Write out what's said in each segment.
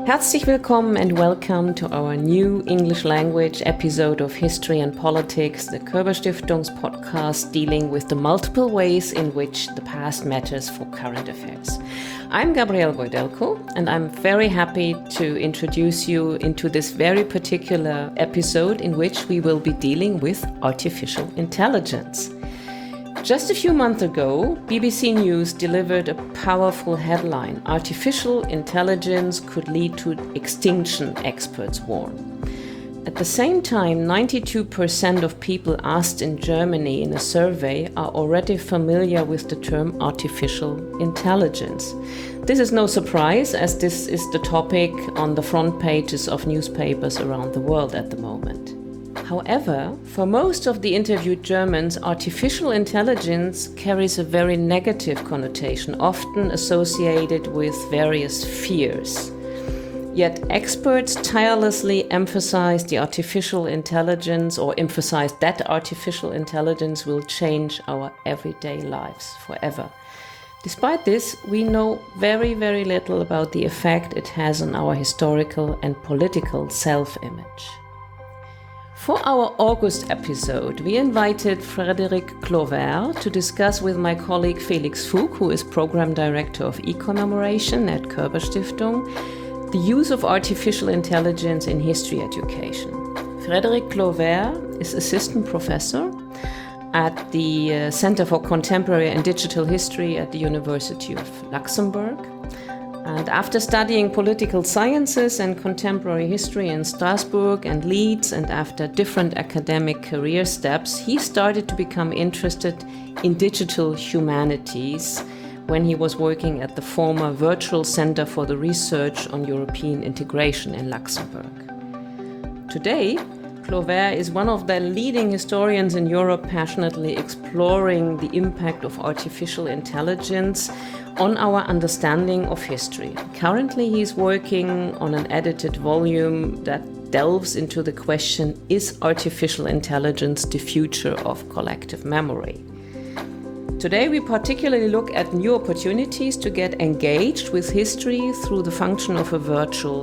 Herzlich willkommen and welcome to our new English language episode of History and Politics, the Körber Stiftung's podcast dealing with the multiple ways in which the past matters for current affairs. I'm Gabriele Beudelko, and I'm very happy to introduce you into this very particular episode in which we will be dealing with artificial intelligence. Just a few months ago, BBC News delivered a powerful headline: Artificial intelligence could lead to extinction, experts warn. At the same time, 92% of people asked in Germany in a survey are already familiar with the term artificial intelligence. This is no surprise, as this is the topic on the front pages of newspapers around the world at the moment. However, for most of the interviewed Germans, artificial intelligence carries a very negative connotation, often associated with various fears. Yet experts tirelessly emphasize that artificial intelligence will change our everyday lives forever. Despite this, we know very, very little about the effect it has on our historical and political self-image. For our August episode, we invited Frédéric Clover to discuss with my colleague Felix Fug, who is Program Director of E-Commemoration at Körber Stiftung, the use of artificial intelligence in history education. Frédéric Clover is Assistant Professor at the Center for Contemporary and Digital History at the University of Luxembourg. And after studying political sciences and contemporary history in Strasbourg and Leeds, and after different academic career steps, he started to become interested in digital humanities when he was working at the former Virtual Center for the Research on European Integration in Luxembourg. Today, Clover is one of the leading historians in Europe passionately exploring the impact of artificial intelligence on our understanding of history. Currently, he's working on an edited volume that delves into the question, is artificial intelligence the future of collective memory? Today, we particularly look at new opportunities to get engaged with history through the function of a virtual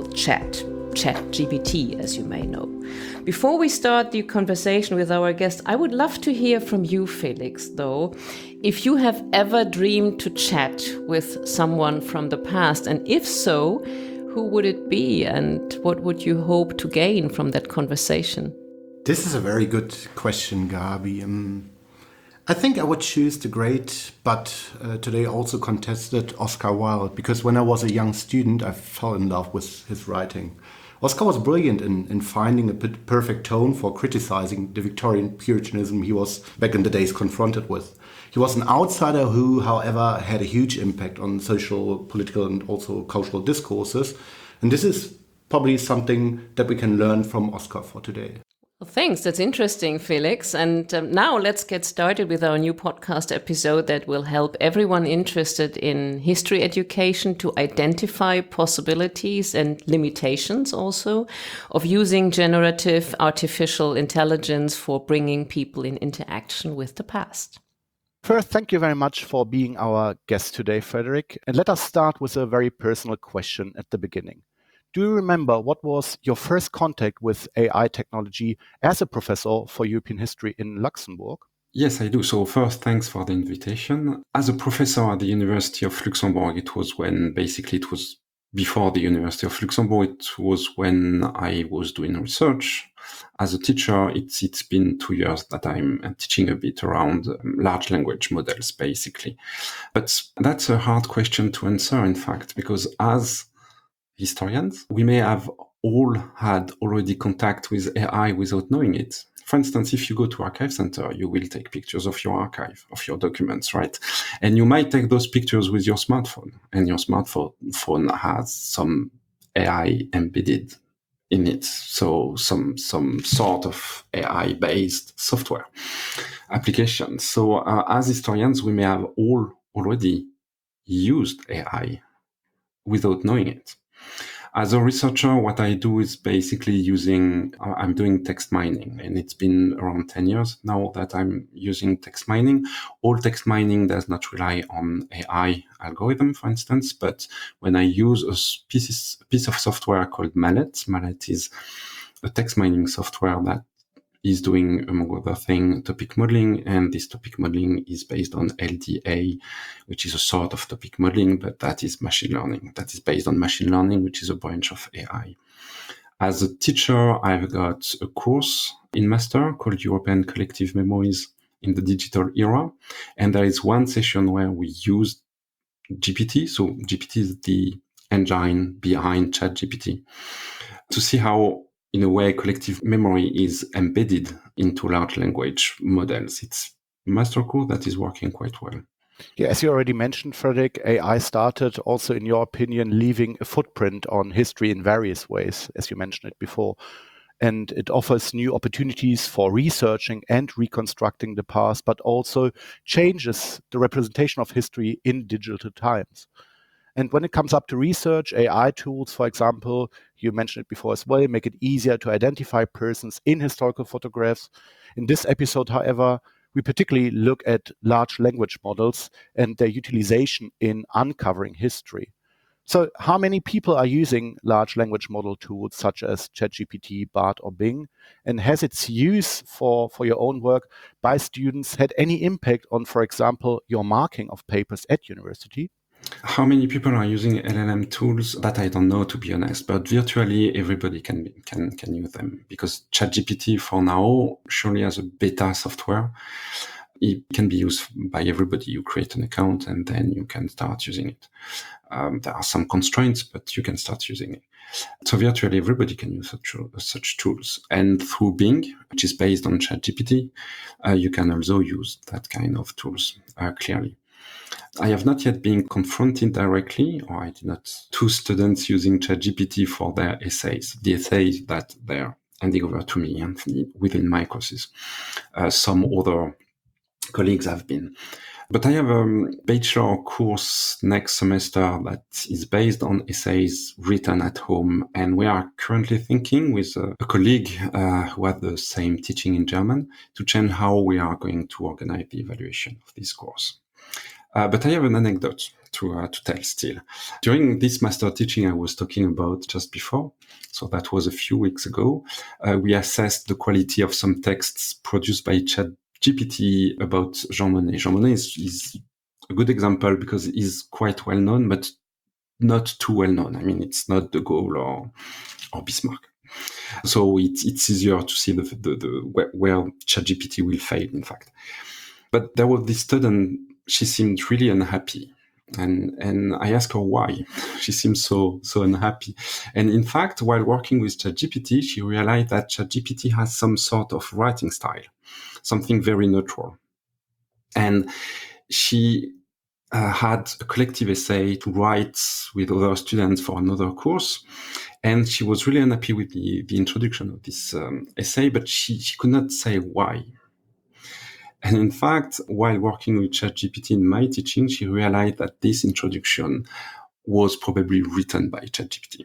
ChatGPT, as you may know. Before we start the conversation with our guest, I would love to hear from you, Felix, though, if you have ever dreamed to chat with someone from the past, and if so, who would it be and what would you hope to gain from that conversation? This is a very good question, Gabi. I think I would choose the great, but today also contested Oscar Wilde, because when I was a young student, I fell in love with his writing. Oscar was brilliant in finding a perfect tone for criticizing the Victorian Puritanism he was back in the days confronted with. He was an outsider who, however, had a huge impact on social, political and also cultural discourses. And this is probably something that we can learn from Oscar for today. Well, thanks. That's interesting, Felix. And now let's get started with our new podcast episode that will help everyone interested in history education to identify possibilities and limitations also of using generative artificial intelligence for bringing people in interaction with the past. First, thank you very much for being our guest today, Frédéric. And let us start with a very personal question at the beginning. Do you remember what was your first contact with AI technology as a professor for European history in Luxembourg? Yes, I do. So first, thanks for the invitation. As a professor at the University of Luxembourg, it was before the University of Luxembourg. It was when I was doing research. As a teacher, it's been 2 years that I'm teaching a bit around large language models, basically. But that's a hard question to answer, in fact, because as historians, we may have all had already contact with AI without knowing it. For instance, if you go to Archive Center, you will take pictures of your archive, of your documents, right? And you might take those pictures with your smartphone, and your smartphone has some AI embedded in it. So some sort of AI-based software application. So as historians, we may have all already used AI without knowing it. As a researcher, what I do is basically I'm doing text mining, and it's been around 10 years now that I'm using text mining. All text mining does not rely on AI algorithm, for instance, but when I use a piece of software called Mallet is a text mining software that is doing, among other things, topic modeling, and this topic modeling is based on LDA, which is a sort of topic modeling, but that is machine learning. That is based on machine learning, which is a branch of AI. As a teacher, I've got a course in master called European Collective Memories in the Digital Era, and there is one session where we use GPT. So GPT is the engine behind ChatGPT, to see how, in a way, collective memory is embedded into large language models. It's a master course that is working quite well. Yeah, as you already mentioned, Frederick, AI started also, in your opinion, leaving a footprint on history in various ways, as you mentioned it before. And it offers new opportunities for researching and reconstructing the past, but also changes the representation of history in digital times. And when it comes up to research, AI tools, for example, you mentioned it before as well, make it easier to identify persons in historical photographs. In this episode, however, we particularly look at large language models and their utilization in uncovering history. So how many people are using large language model tools such as ChatGPT, Bard, or Bing? And has its use for your own work by students had any impact on, for example, your marking of papers at university? How many people are using LLM tools? That I don't know, to be honest, but virtually everybody can use them, because ChatGPT for now surely has a beta software. It can be used by everybody. You create an account and then you can start using it. There are some constraints, but you can start using it. So virtually everybody can use such tools. And through Bing, which is based on ChatGPT, you can also use that kind of tools clearly. I have not yet been confronted directly, or I did not, two students using ChatGPT for their essays, the essays that they're handing over to me and within my courses. Some other colleagues have been. But I have a bachelor course next semester that is based on essays written at home. And we are currently thinking with a colleague who had the same teaching in German to change how we are going to organize the evaluation of this course. But I have an anecdote to tell still. During this master teaching I was talking about just before, so that was a few weeks ago, we assessed the quality of some texts produced by ChatGPT about Jean Monnet. Jean Monnet is a good example because he's quite well known, but not too well known. I mean, it's not de Gaulle or Bismarck. So it's easier to see where ChatGPT will fail, in fact. But there was this student. She seemed really unhappy. And I asked her why. She seemed so unhappy. And in fact, while working with ChatGPT, she realized that ChatGPT has some sort of writing style, something very neutral. And she had a collective essay to write with other students for another course. And she was really unhappy with the introduction of this essay, but she could not say why. And in fact, while working with ChatGPT in my teaching, she realized that this introduction was probably written by ChatGPT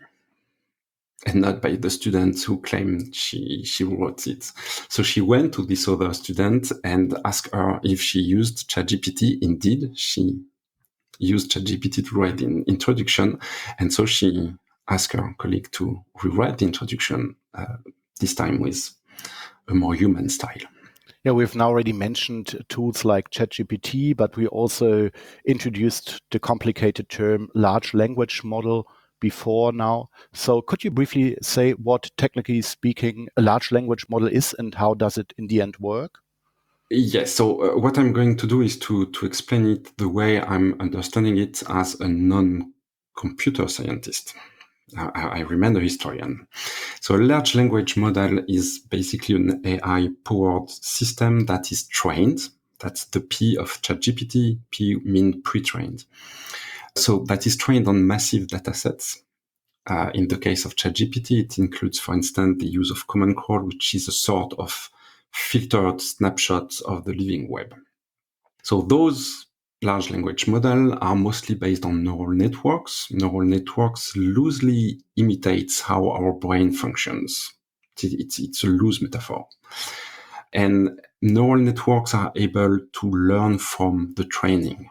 and not by the students who claimed she wrote it. So she went to this other student and asked her if she used ChatGPT. Indeed, she used ChatGPT to write the introduction. And so she asked her colleague to rewrite the introduction, this time with a more human style. Yeah, we've now already mentioned tools like ChatGPT, but we also introduced the complicated term large language model before now. So could you briefly say what, technically speaking, a large language model is and how does it in the end work? Yes, so what I'm going to do is to explain it the way I'm understanding it as a non-computer scientist. I remain a historian. So a large language model is basically an AI-powered system that is trained. That's the P of ChatGPT. P means pre-trained. So that is trained on massive data sets. In the case of ChatGPT, it includes, for instance, the use of Common Crawl, which is a sort of filtered snapshots of the living web. So those large language models are mostly based on neural networks. Neural networks loosely imitates how our brain functions. It's a loose metaphor. And neural networks are able to learn from the training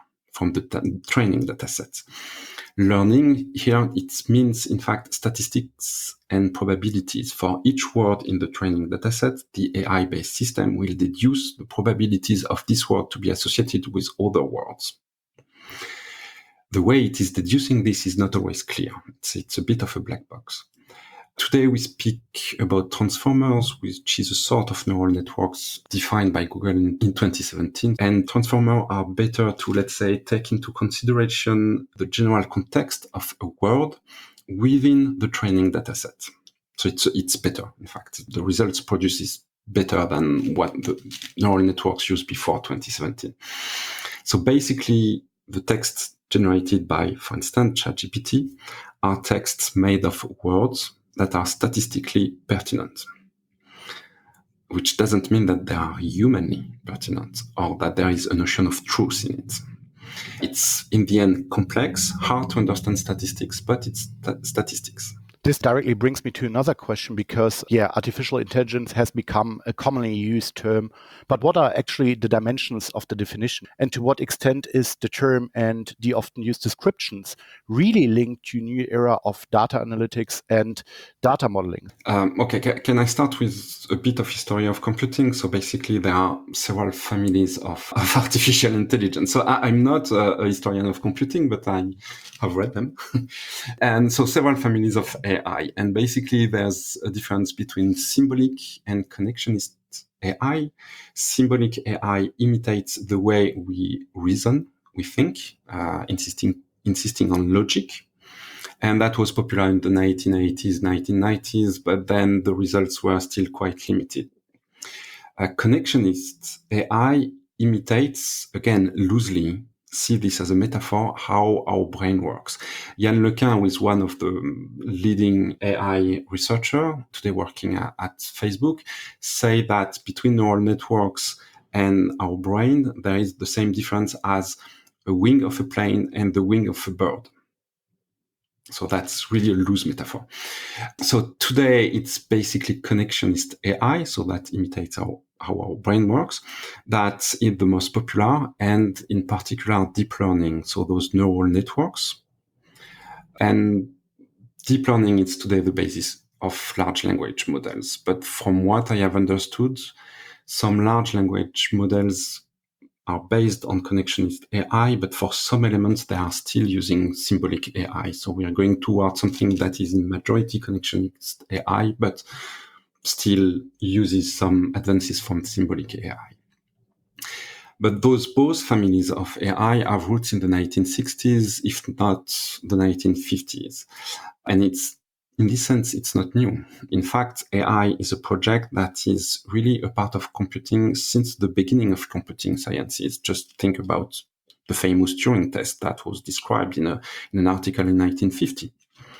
data sets. Learning here, it means, in fact, statistics and probabilities. For each word in the training dataset, the AI-based system will deduce the probabilities of this word to be associated with other words. The way it is deducing this is not always clear. It's a bit of a black box. Today we speak about transformers, which is a sort of neural networks defined by Google in 2017. And transformers are better to, let's say, take into consideration the general context of a word within the training dataset. So it's better, in fact. The results produces better than what the neural networks used before 2017. So basically, the text generated by, for instance, ChatGPT are texts made of words that are statistically pertinent, which doesn't mean that they are humanly pertinent or that there is a notion of truth in it. It's, in the end, complex, hard to understand statistics, but it's statistics. This directly brings me to another question because, artificial intelligence has become a commonly used term. But what are actually the dimensions of the definition? And to what extent is the term and the often used descriptions really linked to a new era of data analytics and data modeling? Okay, can I start with a bit of history of computing? So basically, there are several families of artificial intelligence. So I'm not a historian of computing, but I have read them. And so several families of AI. And basically, there's a difference between symbolic and connectionist AI. Symbolic AI imitates the way we reason, we think, insisting on logic. And that was popular in the 1980s, 1990s, but then the results were still quite limited. Connectionist AI imitates, again, loosely, see this as a metaphor, how our brain works. Yann LeCun is one of the leading AI researchers today working at Facebook, say that between neural networks and our brain, there is the same difference as a wing of a plane and the wing of a bird. So that's really a loose metaphor. So today it's basically connectionist AI, so that imitates how our brain works. That is the most popular, and in particular deep learning, so those neural networks. And deep learning is today the basis of large language models. But from what I have understood, some large language models are based on connectionist AI, but for some elements, they are still using symbolic AI. So we are going towards something that is in majority connectionist AI, but still uses some advances from symbolic AI. But those both families of AI have roots in the 1960s, if not the 1950s. And it's, in this sense, it's not new. In fact, AI is a project that is really a part of computing since the beginning of computing sciences. Just think about the famous Turing test that was described in an article in 1950.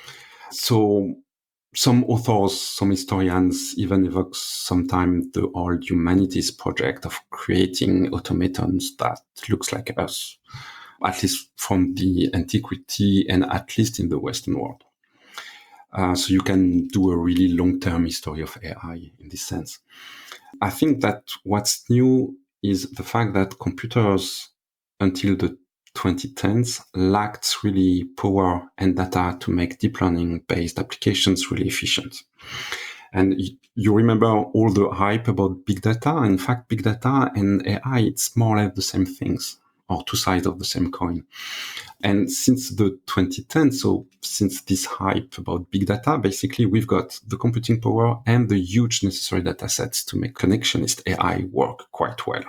So some authors, some historians even evoke sometimes the old humanities project of creating automatons that looks like us, at least from the antiquity and at least in the Western world. So you can do a really long-term history of AI in this sense. I think that what's new is the fact that computers until the 2010s lacked really power and data to make deep learning-based applications really efficient. And you remember all the hype about big data. In fact, big data and AI, it's more or less the same things, or two sides of the same coin. And since the 2010s, so since this hype about big data, basically we've got the computing power and the huge necessary data sets to make connectionist AI work quite well.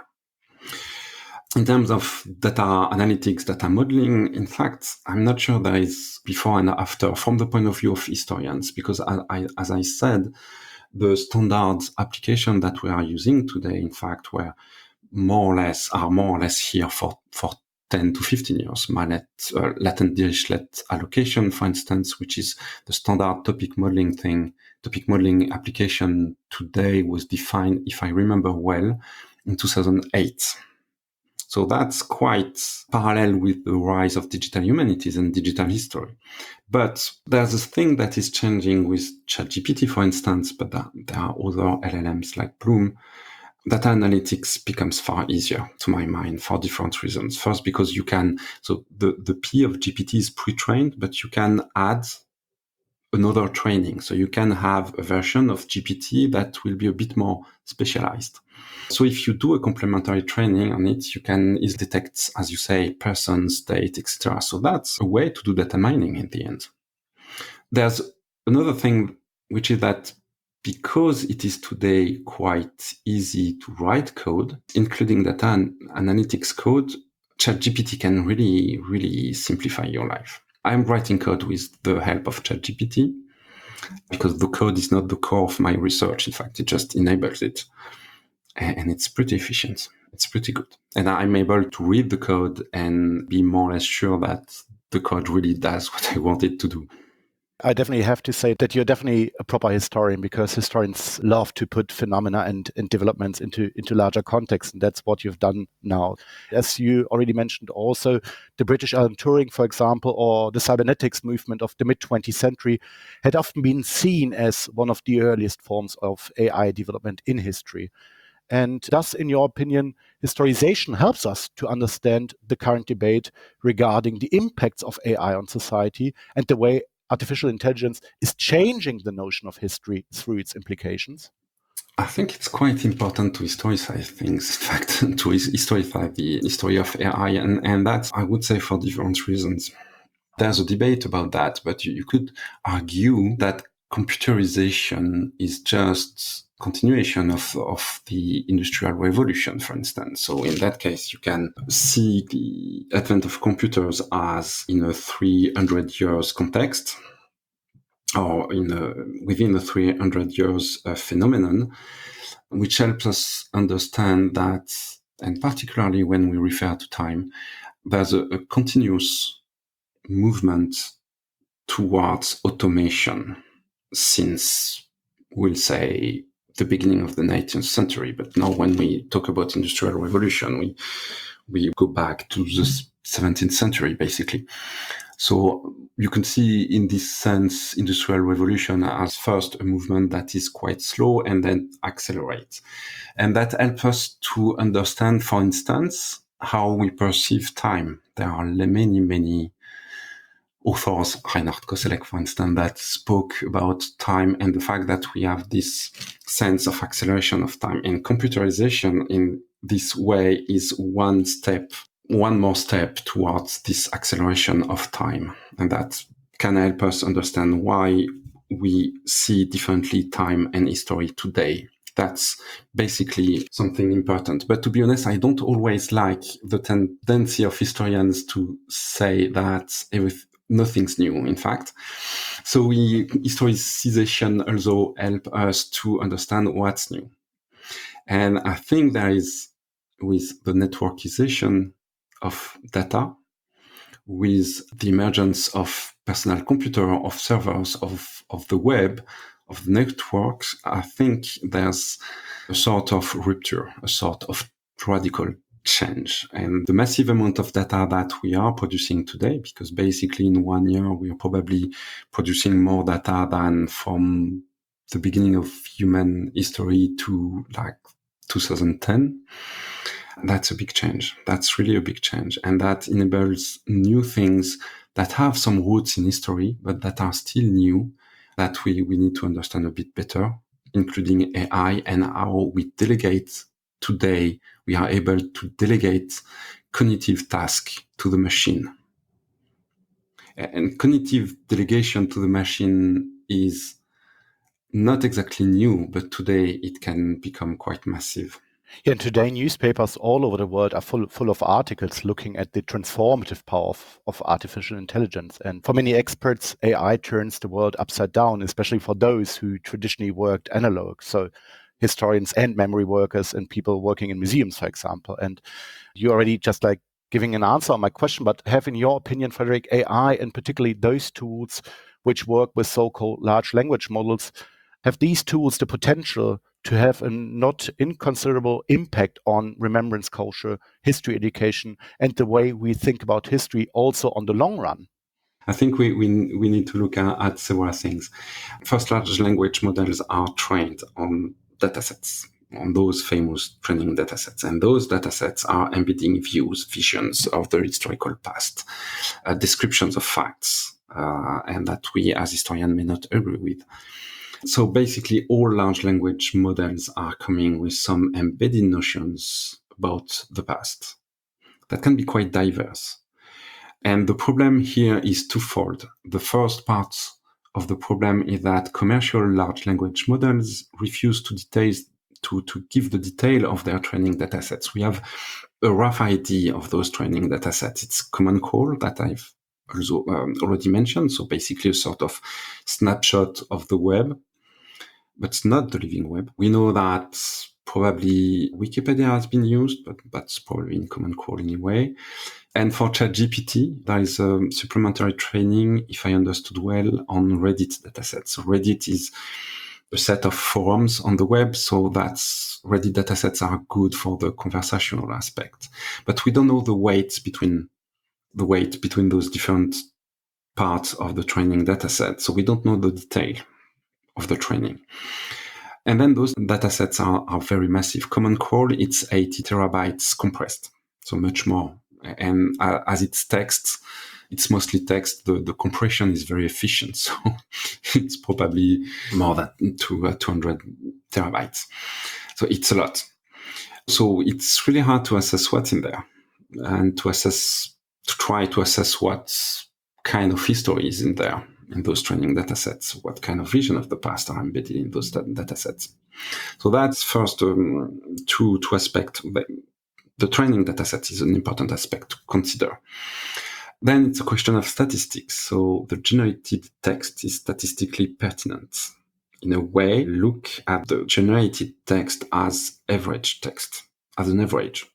In terms of data analytics, data modeling, in fact, I'm not sure there is before and after from the point of view of historians, because as I said, the standard application that we are using today, in fact, are more or less here for 10 to 15 years. Latent Dirichlet allocation, for instance, which is the standard topic modeling application today was defined, if I remember well, in 2008. So that's quite parallel with the rise of digital humanities and digital history. But there's a thing that is changing with ChatGPT, for instance, but there are other LLMs like Bloom. Data analytics becomes far easier, to my mind, for different reasons. First, because you can, so the P of GPT is pre-trained, but you can add another training. So you can have a version of GPT that will be a bit more specialized. So if you do a complementary training on it, you can easily detect, as you say, persons, date, etc. So that's a way to do data mining in the end. There's another thing, which is that because it is today quite easy to write code, including data and analytics code, ChatGPT can really, really simplify your life. I'm writing code with the help of ChatGPT because the code is not the core of my research. In fact, it just enables it. And it's pretty efficient. It's pretty good. And I'm able to read the code and be more or less sure that the code really does what I want it to do. I definitely have to say that you're definitely a proper historian, because historians love to put phenomena and developments into larger context. And that's what you've done now. As you already mentioned also, the British Alan Turing, for example, or the cybernetics movement of the mid-20th century had often been seen as one of the earliest forms of AI development in history. And thus, in your opinion, historization helps us to understand the current debate regarding the impacts of AI on society and the way artificial intelligence is changing the notion of history through its implications? I think it's quite important to historicize things, in fact, to historicize the history of AI. And that's, I would say, for different reasons. There's a debate about that, but you could argue that computerization is just continuation of the Industrial Revolution, for instance. So in that case, you can see the advent of computers as in a 300 years context, or within a 300 years phenomenon, which helps us understand that, and particularly when we refer to time, there's a continuous movement towards automation since, we'll say, the beginning of the 19th century. But now when we talk about Industrial Revolution, we go back to the 17th century, basically. So you can see in this sense, Industrial Revolution as first a movement that is quite slow and then accelerates. And that helps us to understand, for instance, how we perceive time. There are many, many authors, Reinhard Koselleck, for instance, that spoke about time and the fact that we have this sense of acceleration of time. And computerization in this way is one more step towards this acceleration of time. And that can help us understand why we see differently time and history today. That's basically something important. But to be honest, I don't always like the tendency of historians to say that nothing's new, in fact. So historicization also helps us to understand what's new. And I think there is, with the networkization of data, with the emergence of personal computer, of servers, of the web, of the networks, I think there's a sort of rupture, a sort of radical change. And the massive amount of data that we are producing today, because basically in 1 year, we are probably producing more data than from the beginning of human history to like 2010. That's a big change. That's really a big change. And that enables new things that have some roots in history, but that are still new, that we need to understand a bit better, including AI and how we delegate. Today, we are able to delegate cognitive tasks to the machine. And cognitive delegation to the machine is not exactly new, but today it can become quite massive. Yeah, and today newspapers all over the world are full of articles looking at the transformative power of artificial intelligence. And for many experts, AI turns the world upside down, especially for those who traditionally worked analog. So historians and memory workers and people working in museums, for example. And you already just like giving an answer on my question, but have, in your opinion, Frederick, AI and particularly those tools which work with so-called large language models, have these tools the potential to have a not inconsiderable impact on remembrance culture, history education, and the way we think about history also on the long run? I think we need to look at several things. First, large language models are trained on datasets, on those famous training datasets. And those datasets are embedding views, visions of the historical past, descriptions of facts, and that we as historians may not agree with. So basically, all large language models are coming with some embedded notions about the past that can be quite diverse. And the problem here is twofold. The first part of the problem is that commercial large language models refuse to give the detail of their training datasets. We have a rough idea of those training datasets. It's Common Core that I've also already mentioned. So basically a sort of snapshot of the web, but it's not the living web. We know that probably Wikipedia has been used, but that's probably in Common Core anyway. And for ChatGPT, there is a supplementary training, if I understood well, on Reddit datasets. So Reddit is a set of forums on the web, so that's Reddit datasets are good for the conversational aspect. But we don't know the weight between those different parts of the training dataset, so we don't know the detail of the training. And then those datasets are very massive. Common Core, it's 80 terabytes compressed, so much more. And as it's text, it's mostly text. The compression is very efficient. So it's probably more than 200 terabytes. So it's a lot. So it's really hard to assess what's in there and to try to assess what kind of history is in there in those training datasets, what kind of vision of the past are embedded in those datasets. So that's first two aspects. The training dataset is an important aspect to consider. Then it's a question of statistics. So the generated text is statistically pertinent. In a way, look at the generated text as average text, as an average.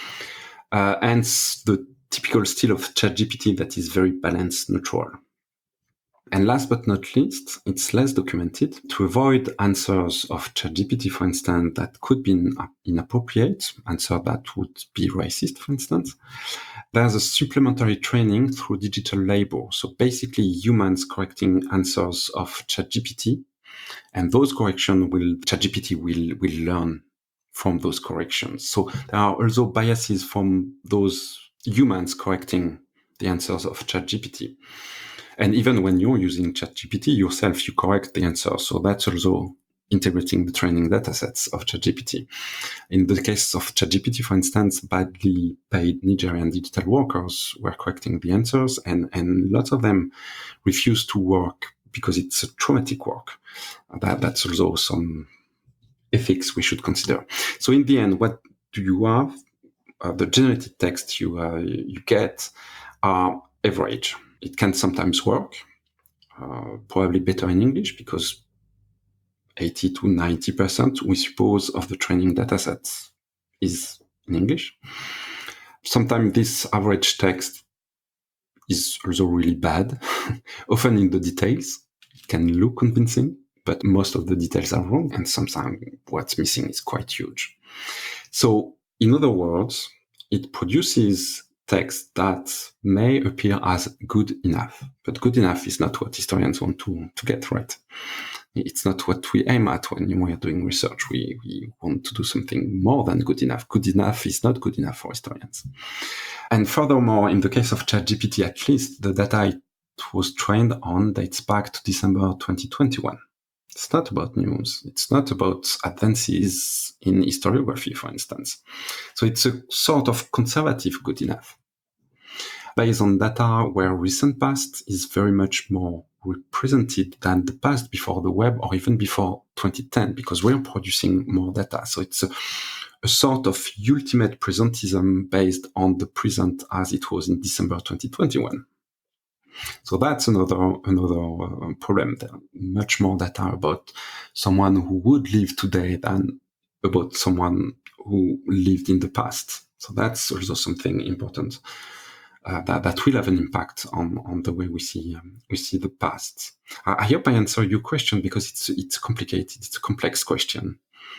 Hence the typical style of ChatGPT that is very balanced, neutral. And last but not least, it's less documented. To avoid answers of ChatGPT, for instance, that could be inappropriate, answer that would be racist, for instance, there's a supplementary training through digital labor. So basically humans correcting answers of ChatGPT, and those corrections ChatGPT will learn from those corrections. So there are also biases from those humans correcting the answers of ChatGPT. And even when you're using ChatGPT yourself, you correct the answer. So that's also integrating the training datasets of ChatGPT. In the case of ChatGPT, for instance, badly paid Nigerian digital workers were correcting the answers, and lots of them refused to work because it's a traumatic work. That's also some ethics we should consider. So in the end, what do you have? The generated text you get are average. It can sometimes work, probably better in English, because 80 to 90%, we suppose, of the training dataset is in English. Sometimes this average text is also really bad, often in the details. It can look convincing, but most of the details are wrong, and sometimes what's missing is quite huge. So, in other words, it produces text that may appear as good enough, but good enough is not what historians want to get right. It's not what we aim at when we are doing research. We want to do something more than good enough. Good enough is not good enough for historians. And furthermore, in the case of ChatGPT, at least, the data it was trained on dates back to December 2021. It's not about news. It's not about advances in historiography, for instance. So it's a sort of conservative good enough, based on data where recent past is very much more represented than the past before the web or even before 2010, because we're producing more data. So it's a sort of ultimate presentism based on the present as it was in December 2021. So that's another problem. There are much more data about someone who would live today than about someone who lived in the past. So that's also something important that will have an impact on the way we see the past. I hope I answer your question, because it's complicated. It's a complex question.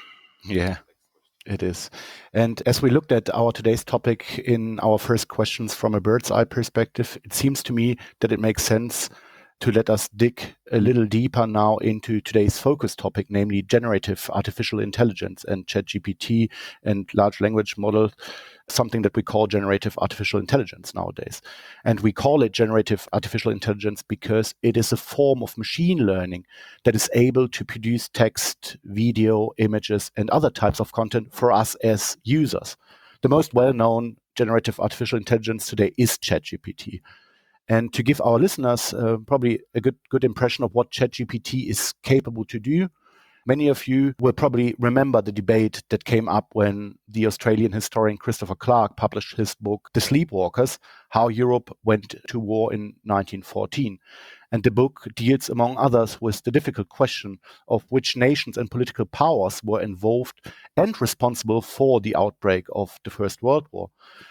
Yeah, it is. And as we looked at our today's topic in our first questions from a bird's eye perspective, it seems to me that it makes sense to let us dig a little deeper now into today's focus topic, namely generative artificial intelligence and ChatGPT and large language model, something that we call generative artificial intelligence nowadays. And we call it generative artificial intelligence because it is a form of machine learning that is able to produce text, video, images, and other types of content for us as users. The most well-known generative artificial intelligence today is ChatGPT. And to give our listeners probably a good impression of what ChatGPT is capable to do, many of you will probably remember the debate that came up when the Australian historian Christopher Clark published his book, The Sleepwalkers, How Europe Went to War in 1914. And the book deals, among others, with the difficult question of which nations and political powers were involved and responsible for the outbreak of the First World War.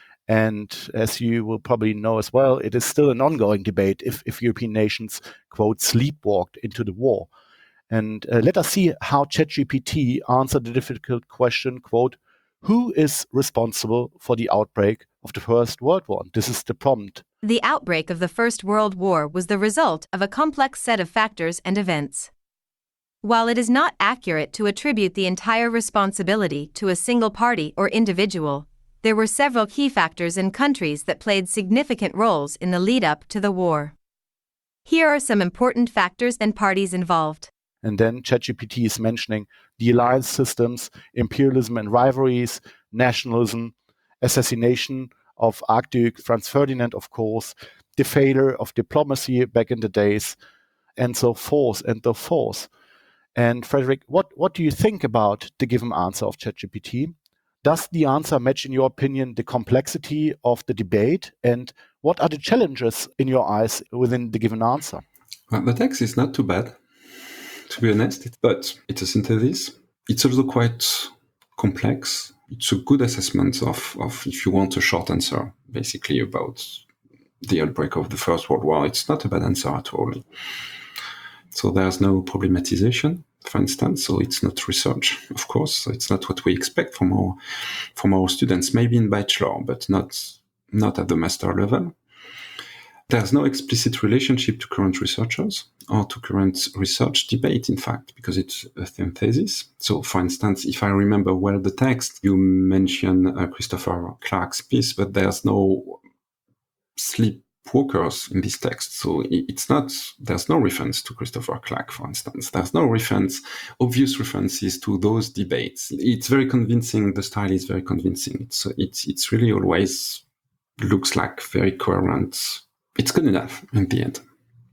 And as you will probably know as well, it is still an ongoing debate if European nations, quote, sleepwalked into the war. And let us see how ChatGPT answered the difficult question, quote, who is responsible for the outbreak of the First World War? This is the prompt. The outbreak of the First World War was the result of a complex set of factors and events. While it is not accurate to attribute the entire responsibility to a single party or individual, there were several key factors and countries that played significant roles in the lead-up to the war. Here are some important factors and parties involved. And then ChatGPT is mentioning the alliance systems, imperialism and rivalries, nationalism, assassination of Archduke Franz Ferdinand, of course, the failure of diplomacy back in the days, and so forth and so forth. And Frederick, what do you think about the given answer of ChatGPT? Does the answer match, in your opinion, the complexity of the debate? And what are the challenges, in your eyes, within the given answer? Well, the text is not too bad, to be honest, but it's a synthesis. It's also quite complex. It's a good assessment of if you want a short answer, basically about the outbreak of the First World War. It's not a bad answer at all. So there's no problematization, for instance. So it's not research, of course. So it's not what we expect from our students, maybe in bachelor, but not at the master level. There's no explicit relationship to current researchers or to current research debate, in fact, because it's a synthesis. So, for instance, if I remember well the text, you mention Christopher Clark's piece, but there's no sleepwalkers in this text. So there's no reference to Christopher Clark, for instance. There's no obvious references to those debates. It's very convincing. The style is very convincing. It's really always looks like very coherent. It's good enough in the end.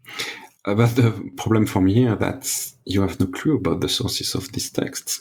But the problem for me here that you have no clue about the sources of these texts.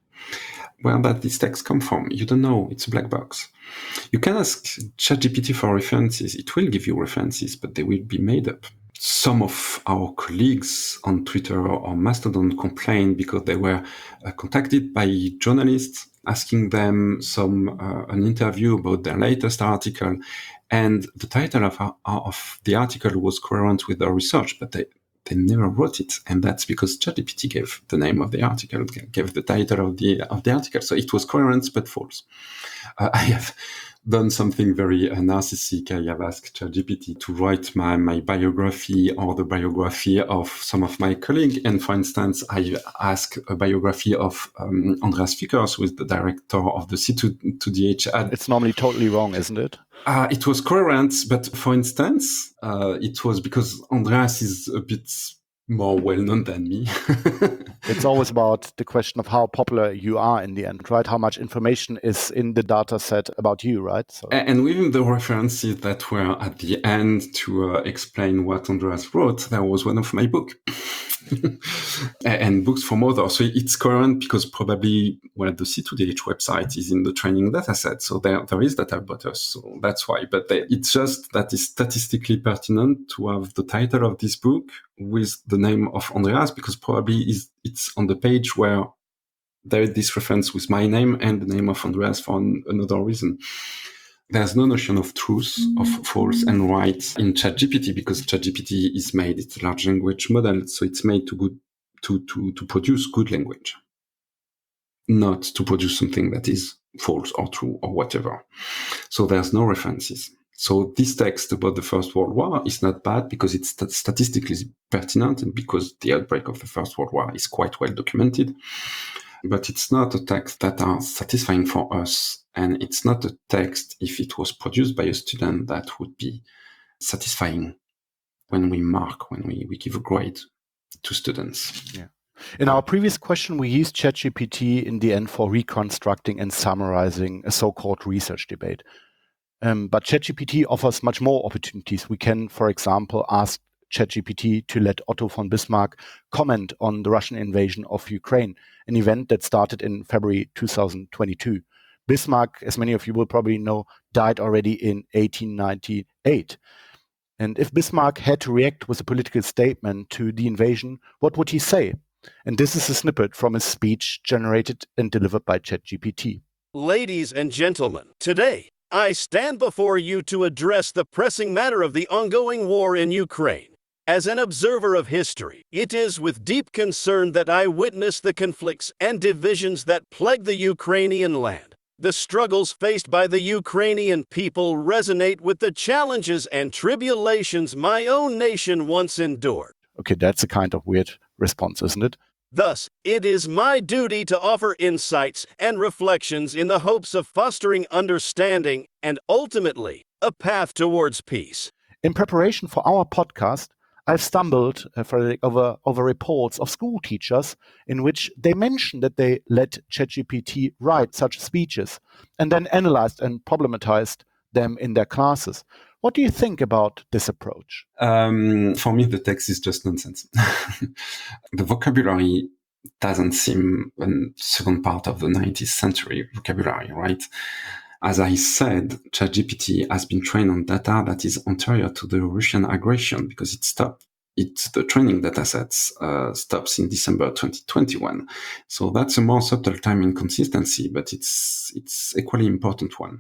Where did these texts come from? You don't know. It's a black box. You can ask ChatGPT for references. It will give you references, but they will be made up. Some of our colleagues on Twitter or Mastodon complained because they were contacted by journalists asking them an interview about their latest article. And the title of the article was coherent with their research, but they never wrote it. And that's because ChatGPT gave the name of the article, gave the title of the article. So it was coherent, but false. I have done something very narcissistic. I have asked ChatGPT to write my biography or the biography of some of my colleagues. And for instance, I asked a biography of Andreas Fickers, who is the director of the C2DH ad. It's normally totally wrong, isn't it? It was coherent, but for instance, it was because Andreas is a bit more well-known than me. It's always about the question of how popular you are in the end, right? How much information is in the data set about you, right? So. And within the references that were at the end to explain what Andreas wrote, there was one of my books. And books from others. So it's coherent because probably the C2DH website is in the training data set. So there is data about us. So that's why. But it's just that it's statistically pertinent to have the title of this book with the name of Andreas, because probably it's on the page where there is this reference with my name and the name of Andreas for another reason. There's no notion of truth, of false and right in ChatGPT, because ChatGPT is made, it's a large language model, so it's made to produce good language. not to produce something that is false or true or whatever. So there's no references. So this text about the First World War is not bad because it's statistically pertinent and because the outbreak of the First World War is quite well documented. But it's not a text that are satisfying for us. And it's not a text, if it was produced by a student, that would be satisfying when we give a grade to students. Yeah. In our previous question, we used ChatGPT in the end for reconstructing and summarizing a so-called research debate. But ChatGPT offers much more opportunities. We can, for example, ask ChatGPT to let Otto von Bismarck comment on the Russian invasion of Ukraine, an event that started in February 2022. Bismarck, as many of you will probably know, died already in 1898. And if Bismarck had to react with a political statement to the invasion, what would he say? And this is a snippet from his speech generated and delivered by ChatGPT. Ladies and gentlemen, today I stand before you to address the pressing matter of the ongoing war in Ukraine. As an observer of history, it is with deep concern that I witness the conflicts and divisions that plague the Ukrainian land. The struggles faced by the Ukrainian people resonate with the challenges and tribulations my own nation once endured. Okay, that's a kind of weird response, isn't it? Thus, it is my duty to offer insights and reflections in the hopes of fostering understanding and ultimately a path towards peace. In preparation for our podcast, I've stumbled over reports of school teachers in which they mentioned that they let ChatGPT write such speeches and then analyzed and problematized them in their classes. What do you think about this approach? For me, the text is just nonsense. The vocabulary doesn't seem a second part of the 19th century vocabulary, right? As I said, ChatGPT has been trained on data that is anterior to the Russian aggression because it stopped. The training data sets stops in December 2021. So that's a more subtle time inconsistency, but it's equally important one.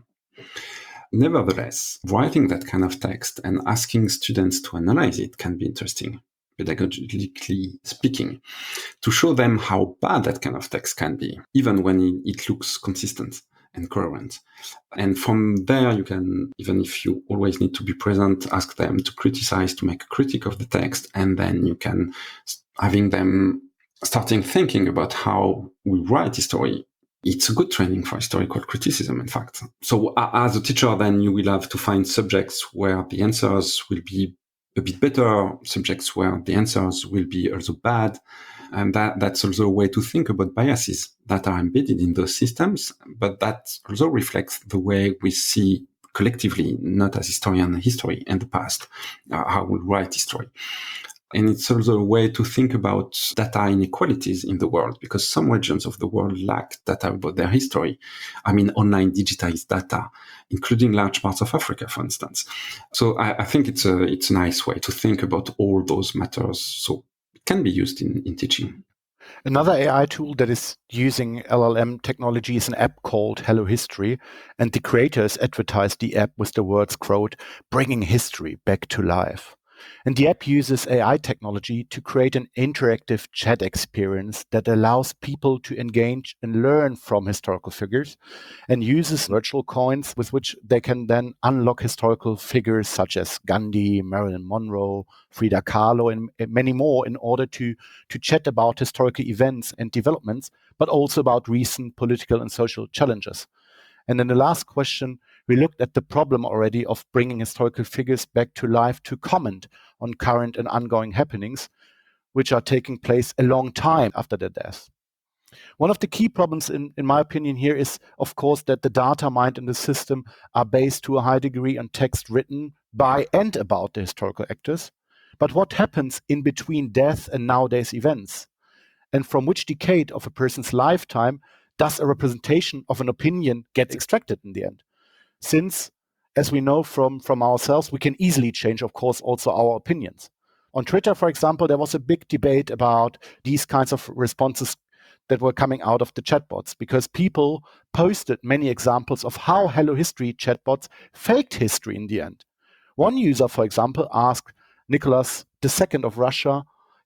Nevertheless, writing that kind of text and asking students to analyze it can be interesting, pedagogically speaking, to show them how bad that kind of text can be, even when it looks consistent and coherent. And from there, you can, even if you always need to be present, ask them to criticize, to make a critique of the text, and then you can, having them starting thinking about how we write history. It's a good training for historical criticism, in fact. So as a teacher, then you will have to find subjects where the answers will be a bit better, subjects where the answers will be also bad. And that's also a way to think about biases that are embedded in those systems, but that also reflects the way we see collectively, not as historian, history and the past, how we write history. And it's also a way to think about data inequalities in the world, because some regions of the world lack data about their history. I mean, online digitized data, including large parts of Africa, for instance. So I think it's a nice way to think about all those matters. So it can be used in teaching. Another AI tool that is using LLM technology is an app called Hello History, and the creators advertised the app with the words, quote, "bringing history back to life." And the app uses AI technology to create an interactive chat experience that allows people to engage and learn from historical figures, and uses virtual coins with which they can then unlock historical figures such as Gandhi, Marilyn Monroe, Frida Kahlo, and many more in order to chat about historical events and developments, but also about recent political and social challenges. And in the last question, we looked at the problem already of bringing historical figures back to life to comment on current and ongoing happenings, which are taking place a long time after their death. One of the key problems, in my opinion, here is, of course, that the data mined in the system are based to a high degree on text written by and about the historical actors. But what happens in between death and nowadays events? And from which decade of a person's lifetime does a representation of an opinion get extracted in the end? Since, as we know from ourselves, we can easily change, of course, also our opinions. On Twitter, for example, there was a big debate about these kinds of responses that were coming out of the chatbots, because people posted many examples of how Hello History chatbots faked history in the end. One user, for example, asked Nicholas II of Russia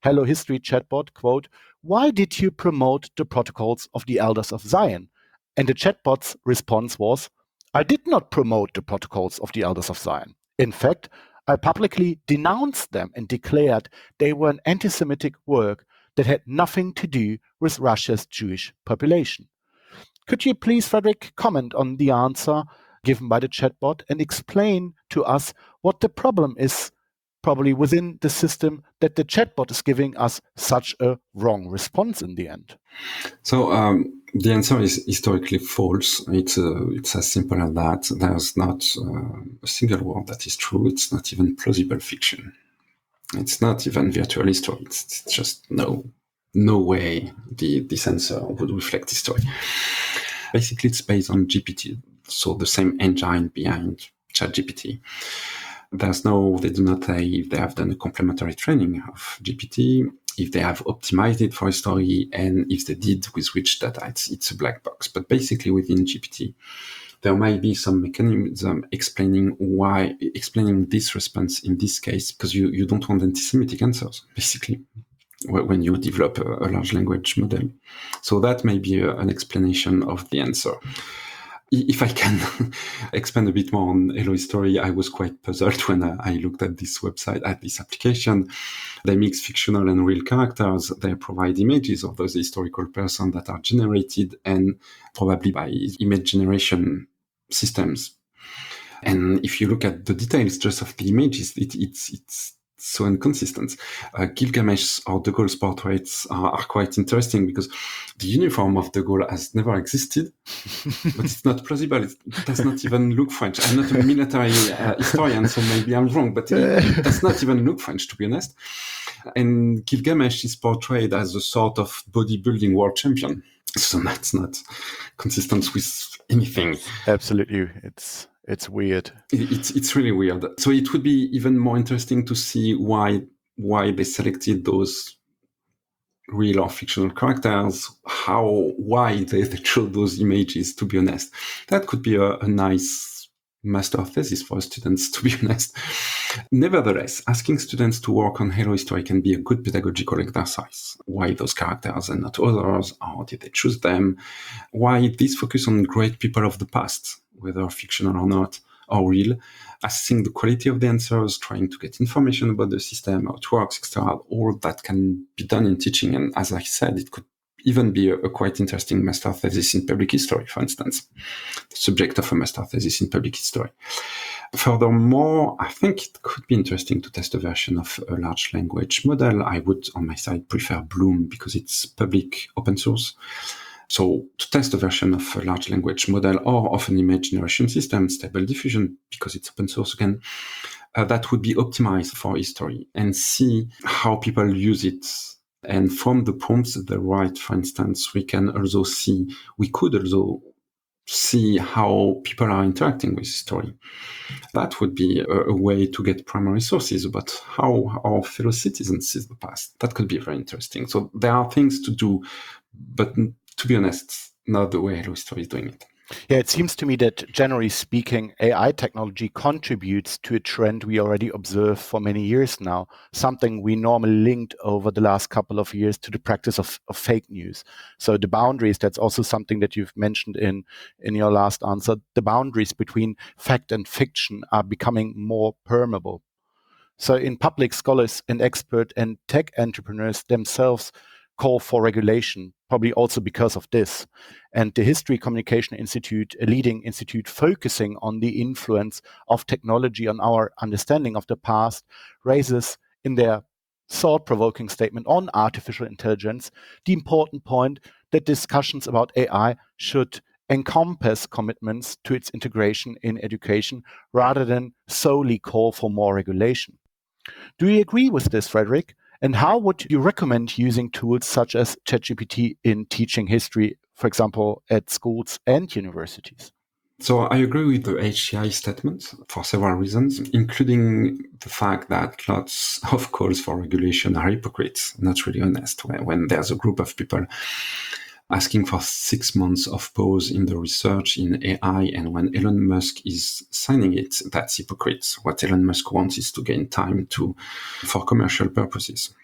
Hello History chatbot, quote, "Why did you promote the protocols of the Elders of Zion?" And the chatbot's response was, "I did not promote the protocols of the Elders of Zion. In fact, I publicly denounced them and declared they were an anti-Semitic work that had nothing to do with Russia's Jewish population." Could you please, Frederick, comment on the answer given by the chatbot and explain to us what the problem is probably within the system that the chatbot is giving us such a wrong response in the end? So the answer is historically false. It's as simple as that. There's not a single word that is true. It's not even plausible fiction. It's not even virtual history. It's just no way this answer would reflect history. Basically, it's based on GPT, so the same engine behind ChatGPT. They do not say if they have done a complementary training of GPT, if they have optimized it for history, and if they did, with which data. It's a black box. But basically, within GPT, there might be some mechanism explaining this response in this case, because you don't want anti-Semitic answers, basically, when you develop a large language model. So that may be an explanation of the answer. If I can expand a bit more on Hello History, I was quite puzzled when I looked at this website, at this application. They mix fictional and real characters. They provide images of those historical persons that are generated, and probably by image generation systems. And if you look at the details just of the images, it's so inconsistent. Gilgamesh or de Gaulle's portraits are quite interesting because the uniform of de Gaulle has never existed, but it's not plausible. It does not even look French. I'm not a military historian, so maybe I'm wrong, but it does not even look French, to be honest. And Gilgamesh is portrayed as a sort of bodybuilding world champion. So that's not consistent with anything. Absolutely. It's weird. It's really weird. So it would be even more interesting to see why they selected those real or fictional characters, why they chose those images, to be honest. That could be a nice master thesis for students, to be honest. Nevertheless, asking students to work on Hello History can be a good pedagogical exercise. Why those characters and not others? How did they choose them? Why this focus on great people of the past, whether fictional or not, or real, assessing the quality of the answers, trying to get information about the system, how it works, etc. All that can be done in teaching. And as I said, it could even be a quite interesting master thesis in public history, for instance, the subject of a master thesis in public history. Furthermore, I think it could be interesting to test a version of a large language model. I would, on my side, prefer Bloom because it's public open source. So to test a version of a large language model or of an image generation system, Stable Diffusion, because it's open source again, that would be optimized for history, and see how people use it. And from the prompts that they write, for instance, we could also see how people are interacting with history. That would be a way to get primary sources about how our fellow citizens see the past. That could be very interesting. So there are things to do, but to be honest, not the way Hello History is doing it. Yeah, it seems to me that generally speaking, AI technology contributes to a trend we already observe for many years now, something we normally linked over the last couple of years to the practice of fake news. So the boundaries, that's also something that you've mentioned in your last answer, the boundaries between fact and fiction are becoming more permeable. So in public, scholars and expert and tech entrepreneurs themselves call for regulation, probably also because of this. And the History Communication Institute, a leading institute focusing on the influence of technology on our understanding of the past, raises in their thought-provoking statement on artificial intelligence the important point that discussions about AI should encompass commitments to its integration in education rather than solely call for more regulation. Do you agree with this, Frederick? And how would you recommend using tools such as ChatGPT in teaching history, for example, at schools and universities? So I agree with the HCI statement for several reasons, including the fact that lots of calls for regulation are hypocrites, not really honest. When there's a group of people asking for 6 months of pause in the research in AI, and when Elon Musk is signing it, that's hypocrite. What Elon Musk wants is to gain time for commercial purposes.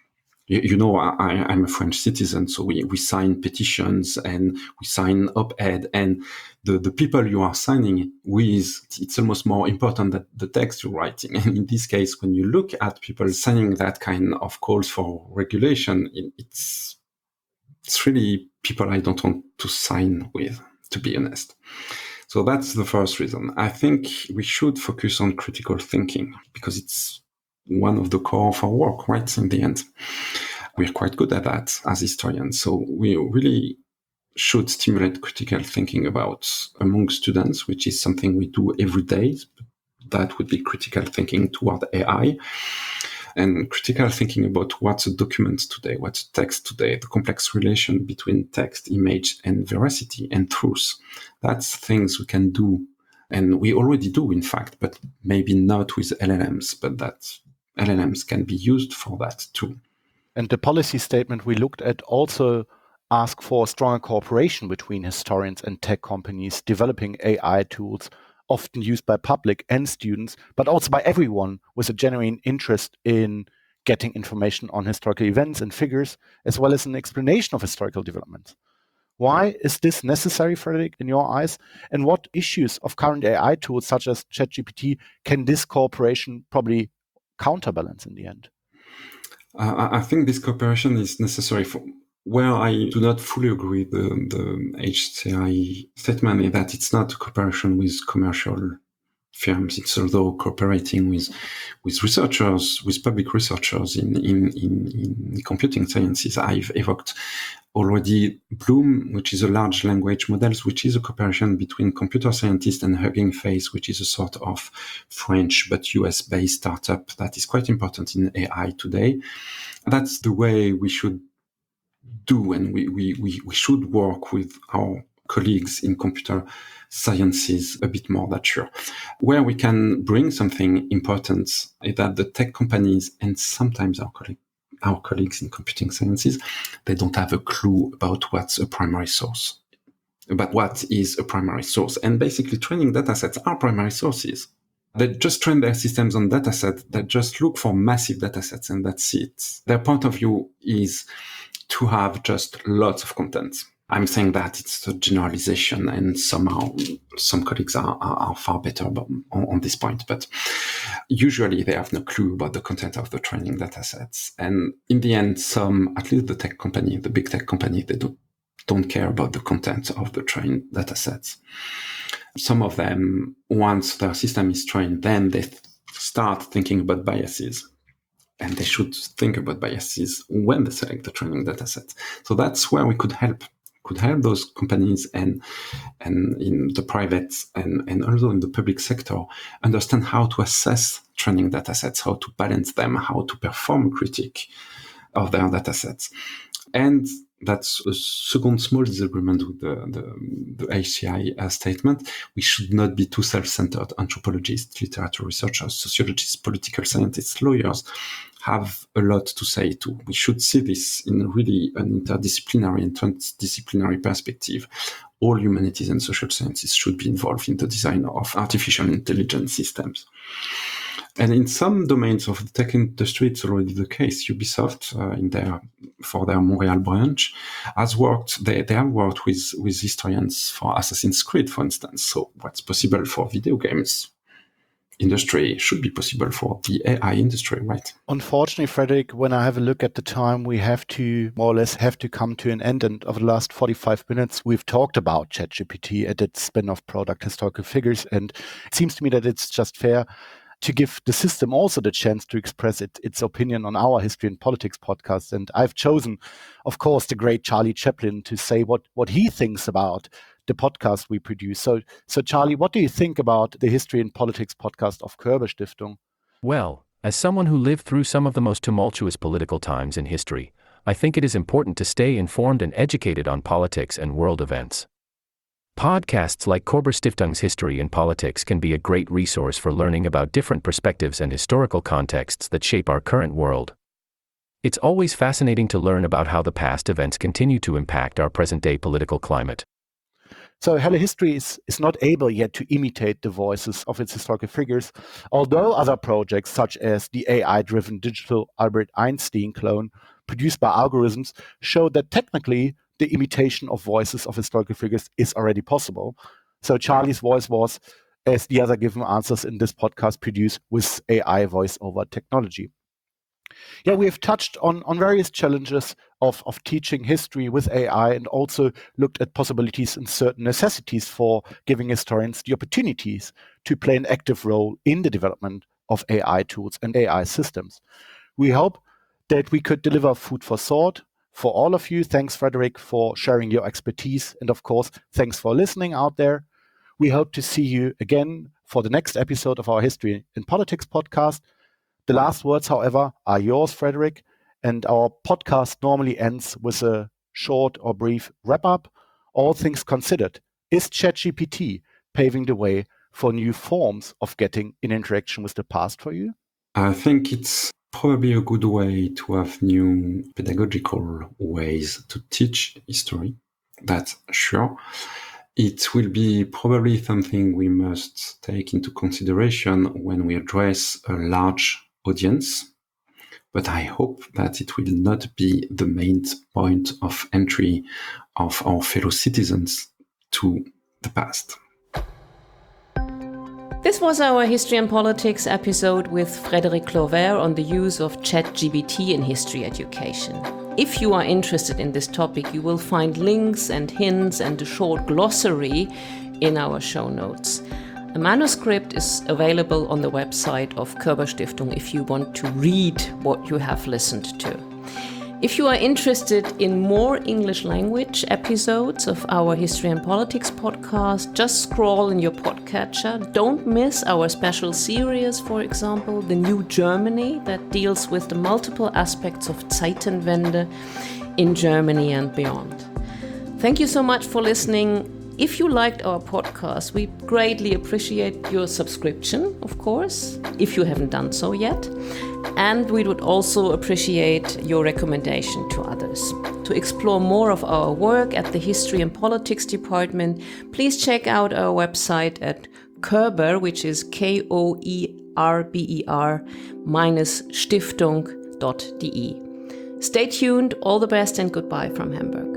I'm a French citizen, so we sign petitions and we sign op-ed, and the people you are signing with, it's almost more important than the text you're writing. And in this case, when you look at people signing that kind of calls for regulation, it's really people I don't want to sign with, to be honest. So that's the first reason. I think we should focus on critical thinking because it's one of the core of our work, right? In the end, we're quite good at that as historians. So we really should stimulate critical thinking among students, which is something we do every day. That would be critical thinking toward AI. And critical thinking about what's a document today, what's a text today, the complex relation between text, image, and veracity and truth. That's things we can do. And we already do, in fact, but maybe not with LLMs, but that LLMs can be used for that too. And the policy statement we looked at also asked for stronger cooperation between historians and tech companies developing AI tools often used by public and students, but also by everyone with a genuine interest in getting information on historical events and figures, as well as an explanation of historical developments. Why is this necessary, Frederick, in your eyes? And what issues of current AI tools, such as ChatGPT, can this cooperation probably counterbalance in the end? I think this cooperation is necessary for where I do not fully agree with the HCI statement is that it's not a cooperation with commercial firms. It's although cooperating with researchers, with public researchers in computing sciences. I've evoked already Bloom, which is a large language models, which is a cooperation between computer scientists and Hugging Face, which is a sort of French but US-based startup that is quite important in AI today. That's the way we should do, and we should work with our colleagues in computer sciences a bit more, that's sure. Where we can bring something important is that the tech companies and sometimes our colleagues in computing sciences, they don't have a clue about what's a primary source, about what is a primary source. And basically training datasets are primary sources. They just train their systems on datasets that just look for massive datasets, and that's it. Their point of view is to have just lots of content. I'm saying that it's a generalization, and somehow some colleagues are far better on this point. But usually they have no clue about the content of the training datasets. And in the end, at least the big tech company, they don't care about the content of the trained datasets. Some of them, once their system is trained, then they start thinking about biases. And they should think about biases when they select the training dataset. So that's where we could help those companies and in the private and also in the public sector understand how to assess training datasets, how to balance them, how to perform a critique of their datasets. And that's a second small disagreement with the HCI statement. We should not be too self-centered. Anthropologists, literature researchers, sociologists, political scientists, lawyers have a lot to say too. We should see this in really an interdisciplinary and transdisciplinary perspective. All humanities and social sciences should be involved in the design of artificial intelligence systems. And in some domains of the tech industry, it's already the case. Ubisoft, for their Montreal branch, has worked. They have worked with historians for Assassin's Creed, for instance. So what's possible for video games industry should be possible for the AI industry, right? Unfortunately, Frederick, when I have a look at the time, we have to more or less come to an end. And over the last 45 minutes, we've talked about ChatGPT and its spin-off product, Historical Figures. And it seems to me that it's just fair to give the system also the chance to express its opinion on our History and Politics podcast. And I've chosen, of course, the great Charlie Chaplin to say what he thinks about the podcast we produce. So Charlie, what do you think about the History and Politics podcast of Körber Stiftung? Well, as someone who lived through some of the most tumultuous political times in history, I think it is important to stay informed and educated on politics and world events. Podcasts like Körber Stiftung's History and Politics can be a great resource for learning about different perspectives and historical contexts that shape our current world. It's always fascinating to learn about how the past events continue to impact our present-day political climate. So Helle History is not able yet to imitate the voices of its historical figures, although other projects such as the AI-driven digital Albert Einstein clone produced by algorithms show that technically the imitation of voices of historical figures is already possible. So Charlie's voice was, as the other given answers in this podcast, produced with AI voice-over technology. Yeah, we have touched on various challenges of teaching history with AI and also looked at possibilities and certain necessities for giving historians the opportunities to play an active role in the development of AI tools and AI systems. We hope that we could deliver food for thought for all of you. Thanks, Frederick, for sharing your expertise. And of course, thanks for listening out there. We hope to see you again for the next episode of our History in Politics podcast. The last words, however, are yours, Frederick, and our podcast normally ends with a short or brief wrap-up. All things considered, is ChatGPT paving the way for new forms of getting in interaction with the past for you? I think it's probably a good way to have new pedagogical ways to teach history. That's sure. It will be probably something we must take into consideration when we address a large audience, but I hope that it will not be the main point of entry of our fellow citizens to the past. This was our History and Politics episode with Frédéric Clover on the use of ChatGPT in history education. If you are interested in this topic, you will find links and hints and a short glossary in our show notes. A manuscript is available on the website of Körber Stiftung if you want to read what you have listened to. If you are interested in more English language episodes of our History and Politics podcast, just scroll in your podcatcher. Don't miss our special series, for example, The New Germany, that deals with the multiple aspects of Zeitenwende in Germany and beyond. Thank you so much for listening. If you liked our podcast, we greatly appreciate your subscription, of course, if you haven't done so yet. And we would also appreciate your recommendation to others. To explore more of our work at the History and Politics Department, please check out our website at Körber, which is KOERBER-Stiftung.de. Stay tuned, all the best and goodbye from Hamburg.